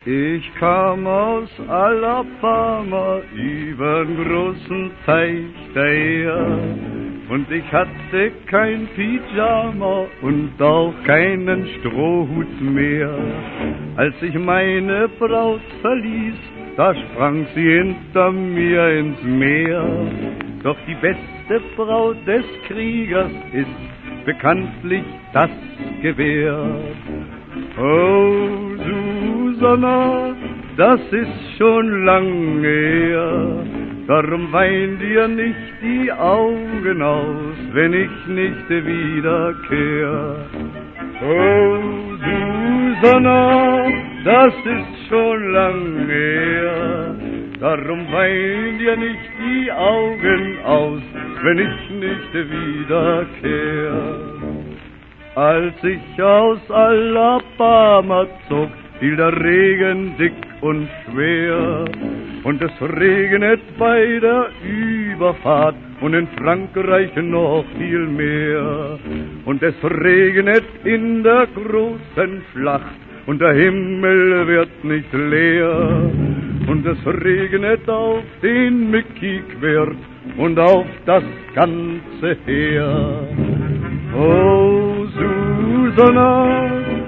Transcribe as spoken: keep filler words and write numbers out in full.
Ich kam aus Alabama übern großen Teich daher und ich hatte kein Pyjama und auch keinen Strohhut mehr. Als ich meine Braut verließ, da sprang sie hinter mir ins Meer. Doch die beste Braut des Kriegers ist bekanntlich das Gewehr. Oh, Susanna, das ist schon lange her, darum wein dir nicht die Augen aus, wenn ich nicht wiederkehr. Oh, Susanna, das ist schon lange her, darum wein dir nicht die Augen aus, wenn ich nicht wiederkehr. Als ich aus Alabama zog, fiel der Regen dick und schwer. Und es regnet bei der Überfahrt und in Frankreich noch viel mehr. Und es regnet in der großen Schlacht und der Himmel wird nicht leer. Und es regnet auf den Mickey-Quert und auf das ganze Heer. Oh, Susanna,